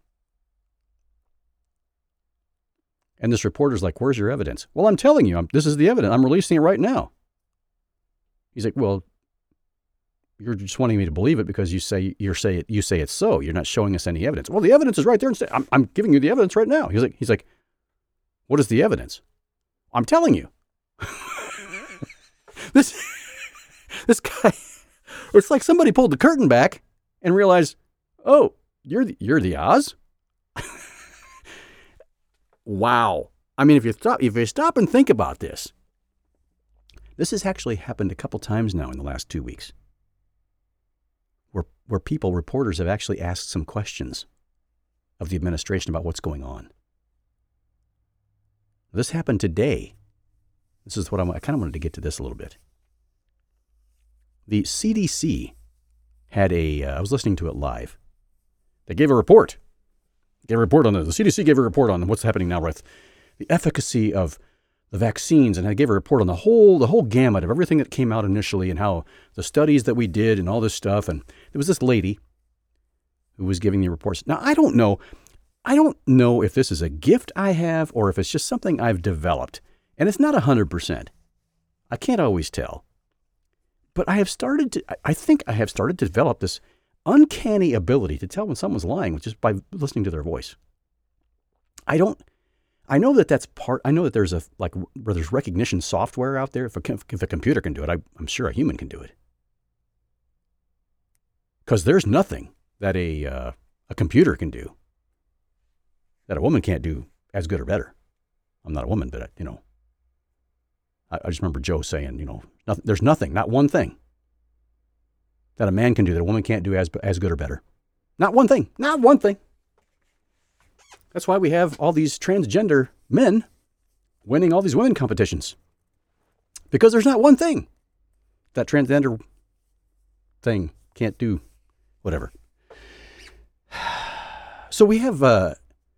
And this reporter's like, where's your evidence? Well, I'm telling you, I'm, this is the evidence. I'm releasing it right now. He's like, well, you're just wanting me to believe it because you say you say it, you say it's so. You're not showing us any evidence. Well, the evidence is right there. I'm, I'm giving you the evidence right now. He's like, he's like, what is the evidence? I'm telling you. this this guy. It's like somebody pulled the curtain back and realized, oh, you're the, you're the Oz. Wow. I mean, if you stop, if you stop and think about this, this has actually happened a couple times now in the last two weeks, where where people, reporters, have actually asked some questions of the administration about what's going on. This happened today. This is what I'm, I kind of wanted to get to this a little bit. The C D C had a, uh, I was listening to it live. They gave a report. Gave a report on the, the C D C gave a report on what's happening now with the efficacy of the vaccines, and I gave a report on the whole the whole gamut of everything that came out initially and how the studies that we did and all this stuff. And there was this lady who was giving the reports. Now, I don't know. I don't know if this is a gift I have or if it's just something I've developed. And it's not one hundred percent. I can't always tell. But I have started to, I think I have started to develop this uncanny ability to tell when someone's lying just by listening to their voice. I don't, I know that that's part, I know that there's a, like, where there's recognition software out there. If a, if a computer can do it, I, I'm sure a human can do it. Because there's nothing that a, uh, a computer can do that a woman can't do as good or better. I'm not a woman, but, I, you know, I, I just remember Joe saying, you know, nothing, there's nothing, not one thing that a man can do that a woman can't do as as good or better. Not one thing. Not one thing. That's why we have all these transgender men winning all these women competitions. Because there's not one thing that transgender thing can't do. Whatever. So we have, uh,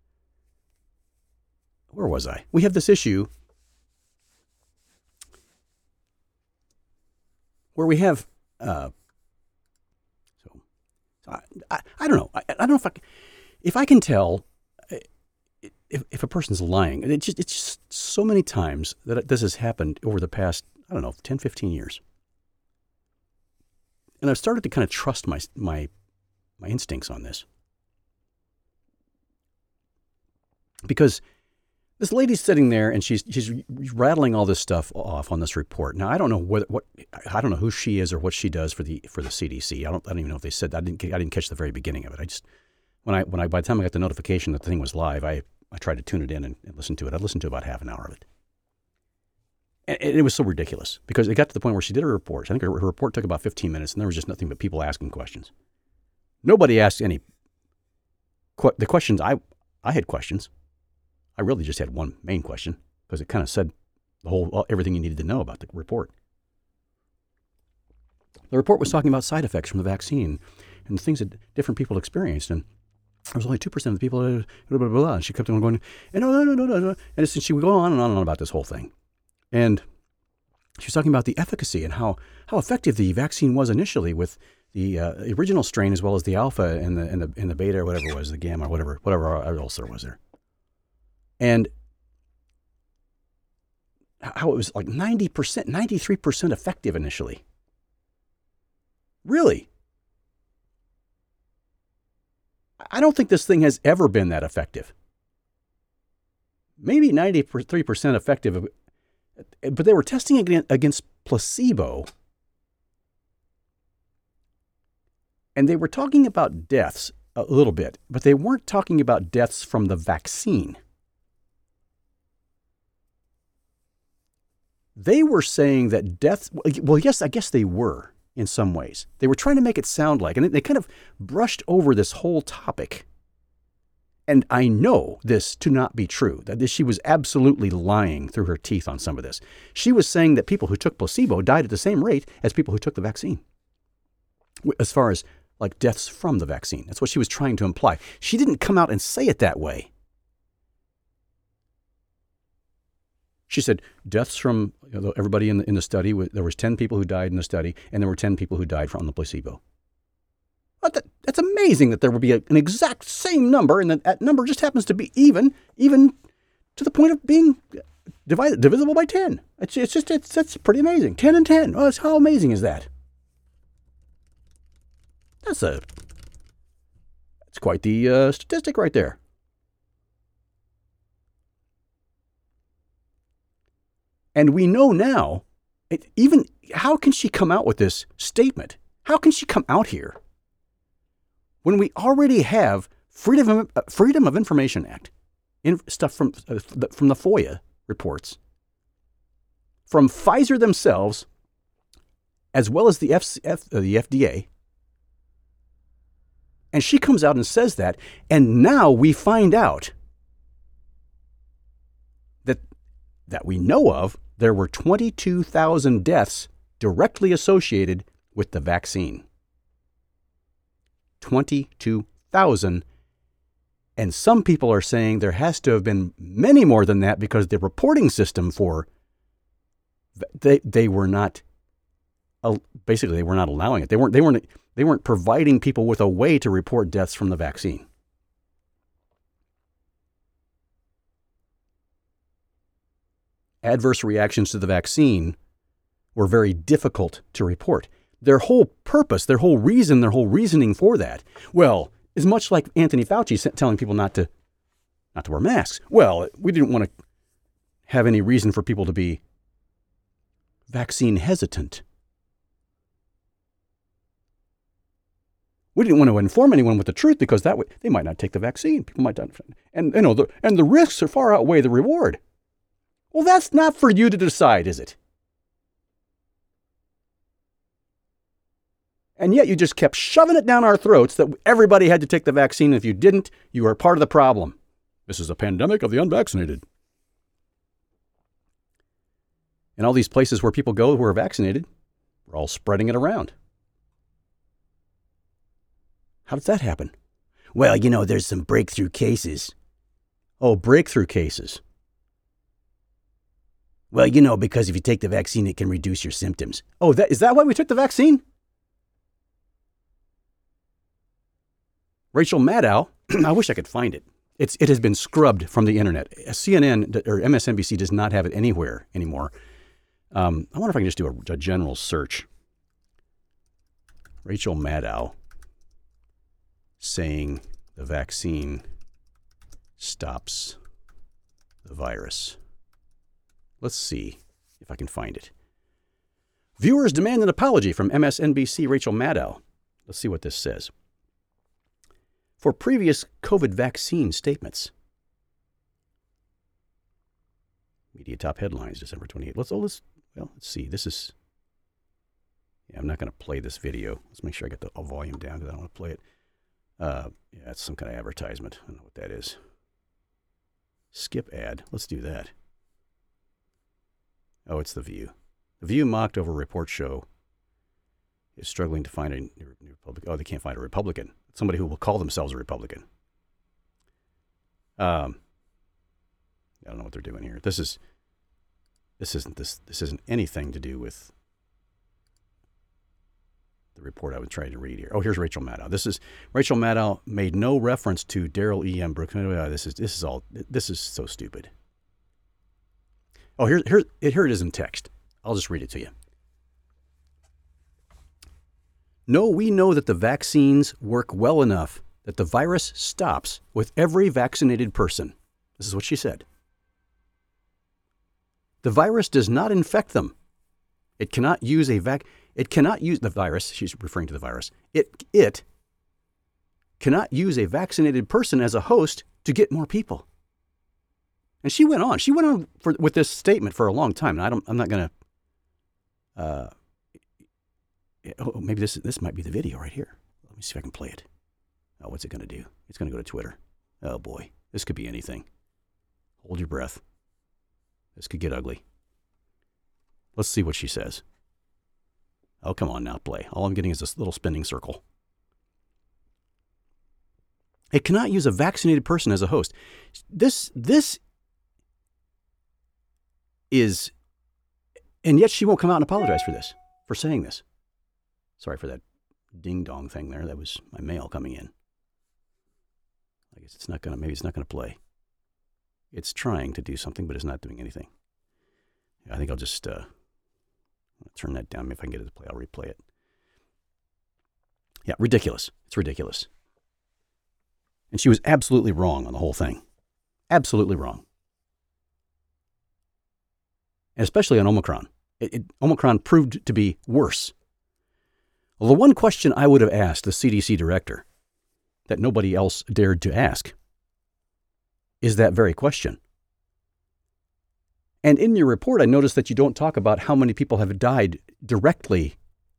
where was I? We have this issue where we have, uh, I, I, I don't know. I, I don't know if I, if I can tell if, if a person's lying. It just, it's just so many times that this has happened over the past, I don't know, ten, fifteen years. And I've started to kind of trust my my my instincts on this. Because this lady's sitting there and she's she's rattling all this stuff off on this report. Now I don't know what what I don't know who she is or what she does for the for the C D C. I don't I don't even know if they said that. I didn't I didn't catch the very beginning of it. I just when I when I by the time I got the notification that the thing was live, I, I tried to tune it in and, and listen to it. I listened to about half an hour of it, and, and it was so ridiculous because it got to the point where she did her report. I think her, her report took about fifteen minutes, and there was just nothing but people asking questions. Nobody asked any. The questions I I had questions. I really just had one main question because it kind of said the whole everything you needed to know about the report. The report was talking about side effects from the vaccine and the things that different people experienced, and there was only two percent of the people. Blah, blah, blah, blah. And she kept on going, and no, no, no, no, no, no. And she would go on and on and on about this whole thing, and she was talking about the efficacy and how how effective the vaccine was initially with the uh, original strain as well as the alpha and the and the and the beta or whatever it was, the gamma, whatever whatever else there was there. And how it was like ninety percent, ninety-three percent effective initially. Really? I don't think this thing has ever been that effective. Maybe ninety-three percent effective, but they were testing against placebo. And they were talking about deaths a little bit, but they weren't talking about deaths from the vaccine. They were saying that deaths, well, yes, I guess they were in some ways. They were trying to make it sound like, and they kind of brushed over this whole topic And I know this to not be true, that this, she was absolutely lying through her teeth on some of this. She was saying that people who took placebo died at the same rate as people who took the vaccine, as far as like deaths from the vaccine. That's what she was trying to imply. She didn't come out and say it that way. She said deaths from, you know, everybody in the, in the study, there was ten people who died in the study, and there were ten people who died from the placebo. But that, that's amazing that there would be a, an exact same number, and that, that number just happens to be even, even to the point of being divided, divisible by ten. It's, it's just, it's, that's pretty amazing. ten and ten. Oh, how amazing is that? That's a, that's quite the uh, statistic right there. And we know now, it, even, how can she come out with this statement? How can she come out here when we already have Freedom of, uh, Freedom of Information Act, in, stuff from, uh, the, from the FOIA reports, from Pfizer themselves, as well as the, F, F, uh, the F D A, and she comes out and says that, and now we find out that that we know of, there were twenty-two thousand deaths directly associated with the vaccine. twenty-two thousand. And some people are saying there has to have been many more than that because the reporting system for, they they were not, basically they were not allowing it. They weren't, they weren't, they weren't providing people with a way to report deaths from the vaccine. Adverse reactions to the vaccine were very difficult to report. Their whole purpose, their whole reason, their whole reasoning for that, well, is much like Anthony Fauci telling people not to not to wear masks. Well, we didn't want to have any reason for people to be vaccine hesitant. We didn't want to inform anyone with the truth because that way they might not take the vaccine. People might not, and you know, the, and the risks are far outweigh the reward. Well, that's not for you to decide, is it? And yet you just kept shoving it down our throats that everybody had to take the vaccine. If you didn't, you were part of the problem. This is a pandemic of the unvaccinated. And all these places where people go who are vaccinated, we're all spreading it around. How does that happen? Well, you know, there's some breakthrough cases. Oh, breakthrough cases. Well, you know, because if you take the vaccine, it can reduce your symptoms. Oh, that, is that why we took the vaccine? Rachel Maddow, I wish I could find it. It's It has been scrubbed from the internet. C N N or M S N B C does not have it anywhere anymore. Um, I wonder if I can just do a, a general search. Rachel Maddow saying the vaccine stops the virus. Let's see if I can find it. Viewers demand an apology from M S N B C Rachel Maddow. Let's see what this says. For previous COVID vaccine statements. Media top headlines, December twenty-eighth. Let's, oh, let's, well, let's see. This is, yeah, I'm not going to play this video. Let's make sure I get the volume down because I don't want to play it. Uh, yeah, it's some kind of advertisement. I don't know what that is. Skip ad. Let's do that. Oh, it's The View. The View mocked over report show is struggling to find a new Republican. Oh, they can't find a Republican. Somebody who will call themselves a Republican. Um, I don't know what they're doing here. This is, this isn't this this isn't anything to do with the report I was trying to read here. Oh, here's Rachel Maddow. This is Rachel Maddow made no reference to Daryl E M. Brooks. This is this is all this is so stupid. Oh, here here here it is in text. I'll just read it to you. No, we know that the vaccines work well enough that the virus stops with every vaccinated person. This is what she said. The virus does not infect them. It cannot use a vac. It cannot use the virus. She's referring to the virus. It it cannot use a vaccinated person as a host to get more people. And she went on. She went on for, with this statement for a long time. And I don't. I'm not going to. Uh, oh, maybe this this might be the video right here. Let me see if I can play it. Oh, what's it going to do? It's going to go to Twitter. Oh boy, this could be anything. Hold your breath. This could get ugly. Let's see what she says. Oh, come on now, play. All I'm getting is this little spinning circle. It cannot use a vaccinated person as a host. This, this is, and yet she won't come out and apologize for this, for saying this. Sorry for that ding-dong thing there. That was my mail coming in. I guess it's not going to, maybe it's not going to play. It's trying to do something, but it's not doing anything. I think I'll just uh, turn that down. Maybe if I can get it to play, I'll replay it. Yeah, ridiculous. It's ridiculous. And she was absolutely wrong on the whole thing. Absolutely wrong. And especially on Omicron. It, it, Omicron proved to be worse. Well, the one question I would have asked the C D C director that nobody else dared to ask is that very question. And in your report, I noticed that you don't talk about how many people have died directly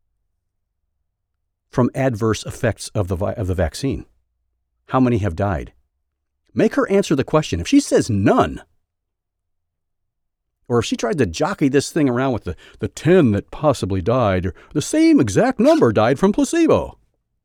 from adverse effects of the of the vaccine. How many have died? Make her answer the question. If she says none, or if she tries to jockey this thing around with the, the ten that possibly died, or the same exact number died from placebo.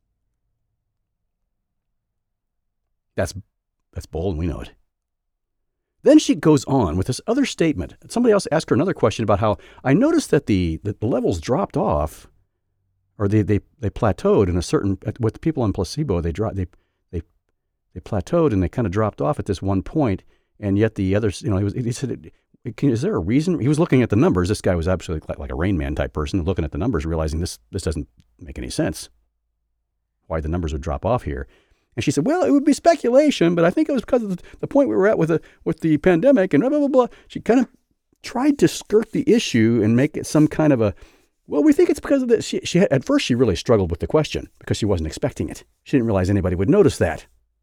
That's, that's bold, and we know it. Then she goes on with this other statement. Somebody else asked her another question about how I noticed that the, that the levels dropped off, or they, they, they plateaued in a certain, with the people on placebo, they dropped, they, they, they plateaued and they kind of dropped off at this one point, and yet the others, you know, he, was, he said, is there a reason? He was looking at the numbers. This guy was absolutely like, like a Rain Man type person, looking at the numbers, realizing this, this doesn't make any sense. Why the numbers would drop off here. And she said, well, it would be speculation, but I think it was because of the, the point we were at with the, with the pandemic and blah, blah, blah, blah. She kind of tried to skirt the issue and make it some kind of a, well, we think it's because of this. She, she had, at first, she really struggled with the question because she wasn't expecting it. She didn't realize anybody would notice that.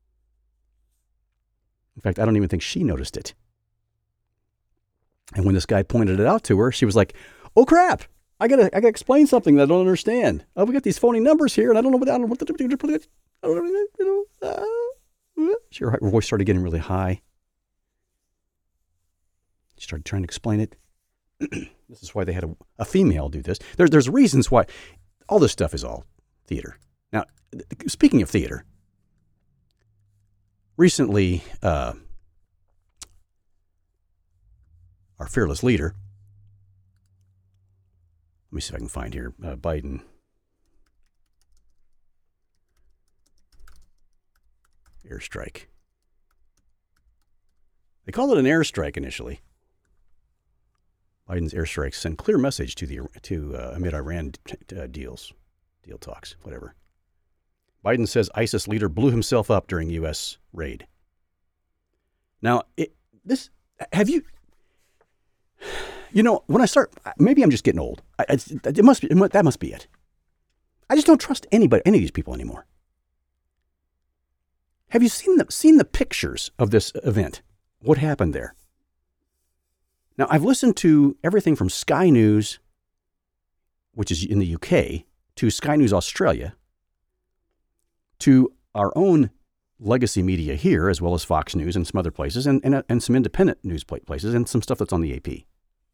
In fact, I don't even think she noticed it. And when this guy pointed it out to her, she was like, oh, crap. I got to I gotta explain something that I don't understand. Oh, we got these phony numbers here, and I don't know what, I don't know what to do. I don't know, you know, uh, her, her voice started getting really high. She started trying to explain it. This is why they had a, a female do this. There, there's reasons why. All this stuff is all theater. Now, speaking of theater, recently, uh, our fearless leader, let me see if I can find here, uh, Biden. Airstrike. They called it an airstrike initially. Biden's airstrikes send clear message to the to uh, amid Iran t- uh, deals, deal talks, whatever. Biden says ISIS leader blew himself up during U S raid. Now, it, this have you? You know, when I start, maybe I'm just getting old. I, it, it must be it, that must be it. I just don't trust anybody, any of these people anymore. Have you seen the, seen the pictures of this event? What happened there? Now, I've listened to everything from Sky News, which is in the U K, to Sky News Australia, to our own legacy media here, as well as Fox News and some other places, and, and, and some independent news places, and some stuff that's on the A P.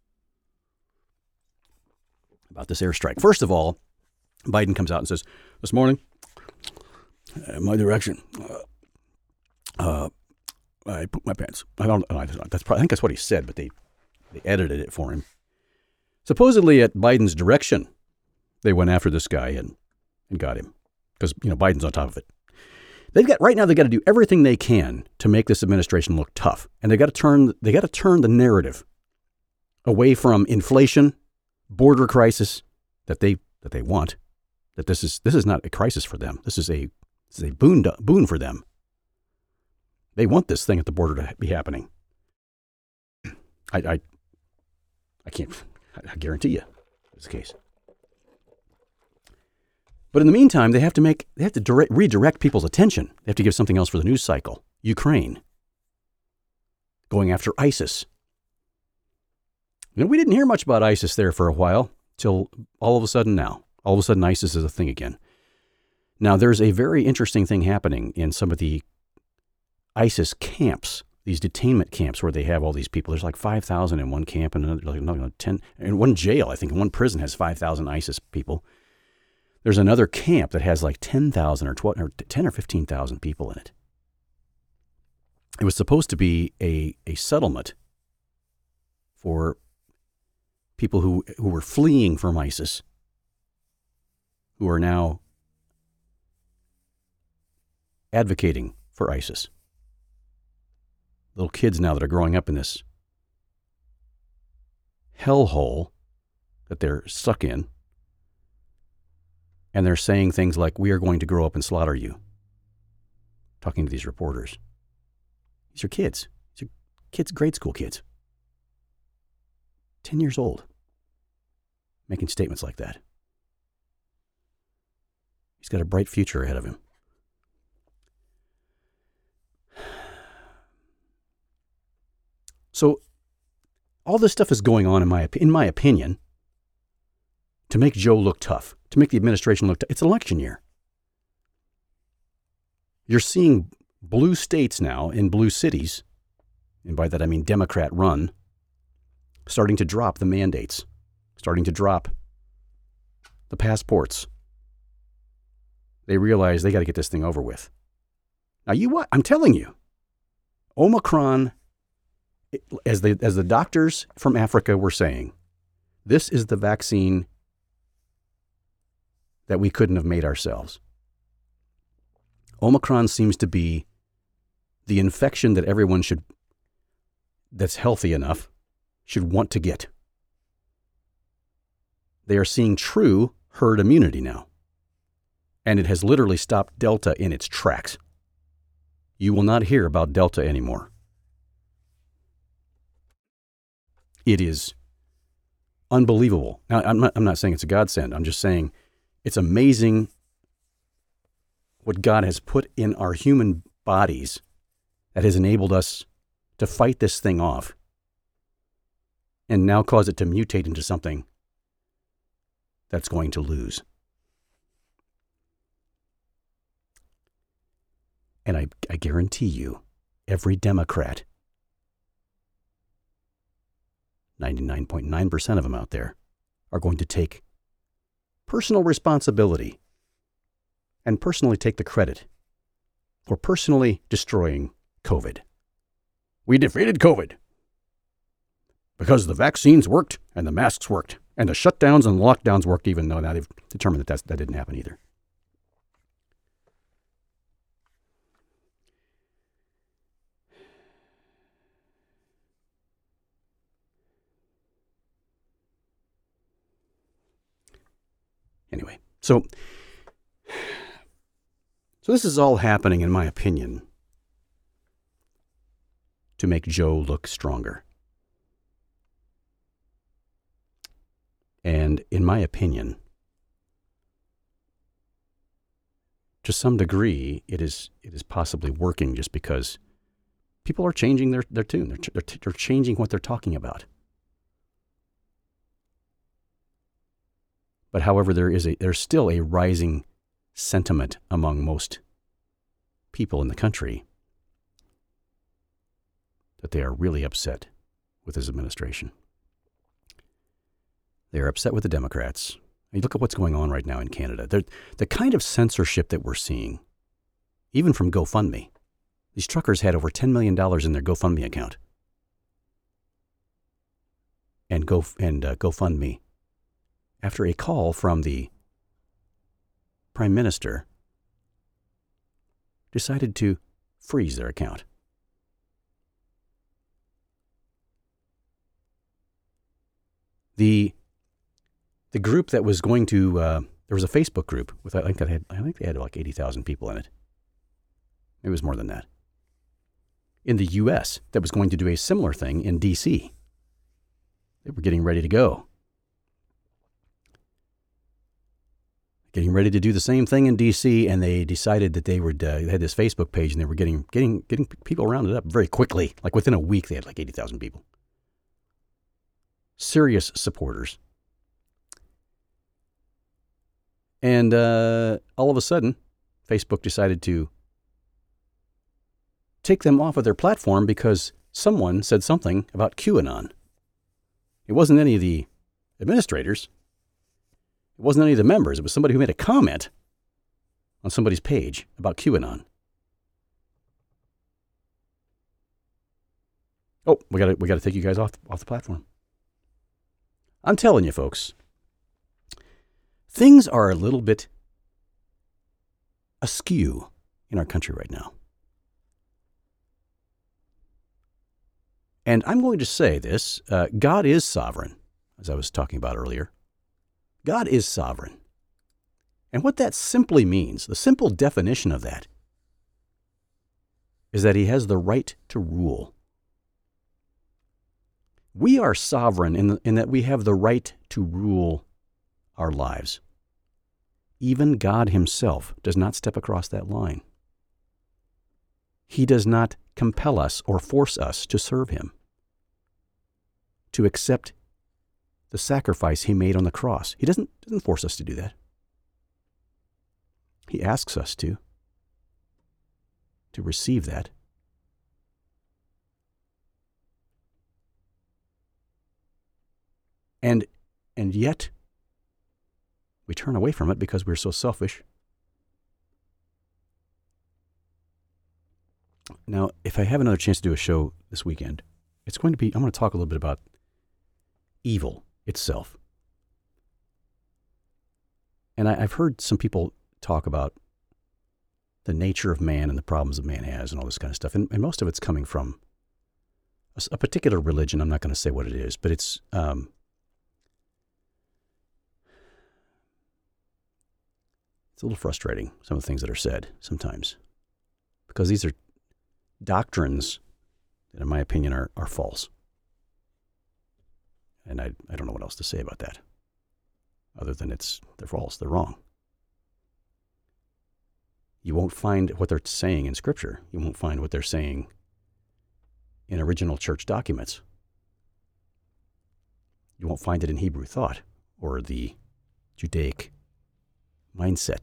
About this airstrike. First of all, Biden comes out and says, this morning, uh, my direction, uh, uh, I pooped my pants. I don't know. That's probably, I think that's what he said, but they, they edited it for him. Supposedly at Biden's direction, they went after this guy and, and got him because, you know, Biden's on top of it. They've got right now. They got to do everything they can to make this administration look tough, and they got to turn. They got to turn the narrative away from inflation, border crisis that they that they want. That this is this is not a crisis for them. This is a this is a boon boon for them. They want this thing at the border to be happening. I I, I can't. I guarantee you, it's the case. But in the meantime, they have to make they have to direct, redirect people's attention. They have to give something else for the news cycle. Ukraine. Going after ISIS. You know, we didn't hear much about ISIS there for a while, till all of a sudden now. All of a sudden, ISIS is a thing again. Now, there's a very interesting thing happening in some of the ISIS camps, these detainment camps where they have all these people. There's like five thousand in one camp and another, like another ten, in one jail, I think, in one prison has five thousand ISIS people. There's another camp that has like ten thousand or twelve or ten or fifteen thousand people in it. It was supposed to be a, a settlement for people who, who were fleeing from ISIS, who are now advocating for ISIS. Little kids now that are growing up in this hellhole that they're stuck in, and they're saying things like, "We are going to grow up and slaughter you," talking to these reporters. These are kids. These are kids, grade school kids. ten years old, making statements like that. He's got a bright future ahead of him. So all this stuff is going on, in my in my opinion, to make Joe look tough, to make the administration look tough. It's election year. You're seeing blue states now in blue cities, and by that I mean Democrat-run, starting to drop the mandates, starting to drop the passports. They realize they got to get this thing over with. Now, you what? I'm telling you, Omicron, as the as the doctors from Africa were saying, this is the vaccine that we couldn't have made ourselves. Omicron seems to be the infection that everyone should, that's healthy enough, should want to get. They are seeing true herd immunity now. And it has literally stopped Delta in its tracks. You will not hear about Delta anymore. It is unbelievable. Now, I'm not, I'm not saying it's a godsend. I'm just saying it's amazing what God has put in our human bodies that has enabled us to fight this thing off and now cause it to mutate into something that's going to lose. And I, I guarantee you, every Democrat, ninety-nine point nine percent of them out there, are going to take personal responsibility and personally take the credit for personally destroying COVID. We defeated COVID because the vaccines worked and the masks worked and the shutdowns and lockdowns worked, even though now they've determined that that's, that didn't happen either. Anyway, so so this is all happening, in my opinion, to make Joe look stronger. And in my opinion, to some degree, it is it is possibly working just because people are changing their, their tune. They're, they're, they're changing what they're talking about. But however, there is a there's still a rising sentiment among most people in the country that they are really upset with his administration. They are upset with the Democrats. I mean, look at what's going on right now in Canada. They're, the kind of censorship that we're seeing, even from GoFundMe. These truckers had over ten million dollars in their GoFundMe account. And, Go, and uh, GoFundMe, after a call from the Prime Minister, decided to freeze their account. The the group that was going to uh, there was a Facebook group with I think that had I think they had like eighty thousand people in it. It was more than that. In the U S that was going to do a similar thing in D C. They were getting ready to go. Getting ready to do the same thing in D C, and they decided that they would uh, they had this Facebook page, and they were getting getting getting people rounded up very quickly. Like within a week, they had like eighty thousand people. Serious supporters. And uh, all of a sudden, Facebook decided to take them off of their platform because someone said something about QAnon. It wasn't any of the administrators. It wasn't any of the members. It was somebody who made a comment on somebody's page about QAnon. Oh, we got to we got to take you guys off off the platform. I'm telling you, folks, things are a little bit askew in our country right now. And I'm going to say this, uh, God is sovereign, as I was talking about earlier. God is sovereign. And what that simply means, the simple definition of that, is that he has the right to rule. We are sovereign in, the, in that we have the right to rule our lives. Even God himself does not step across that line. He does not compel us or force us to serve him, to accept the sacrifice he made on the cross. He doesn't, doesn't force us to do that. He asks us to, to receive that. And, and yet, we turn away from it because we're so selfish. Now, if I have another chance to do a show this weekend, it's going to be, I'm going to talk a little bit about evil itself. And I, I've heard some people talk about the nature of man and the problems that man has and all this kind of stuff. And, and most of it's coming from a, a particular religion. I'm not going to say what it is, but it's, um, it's a little frustrating, some of the things that are said sometimes, because these are doctrines that, in my opinion, are, are false. And I, I don't know what else to say about that, other than it's they're false, they're wrong. You won't find what they're saying in Scripture. You won't find what they're saying in original church documents. You won't find it in Hebrew thought or the Judaic mindset.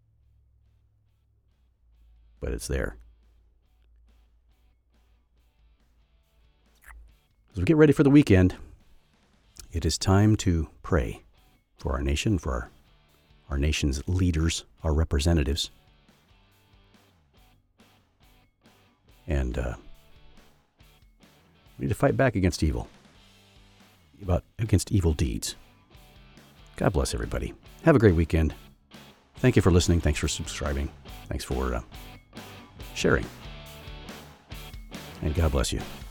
But it's there. As we get ready for the weekend, it is time to pray for our nation, for our, our nation's leaders, our representatives. And uh, we need to fight back against evil, about against evil deeds. God bless everybody. Have a great weekend. Thank you for listening. Thanks for subscribing. Thanks for uh, sharing. And God bless you.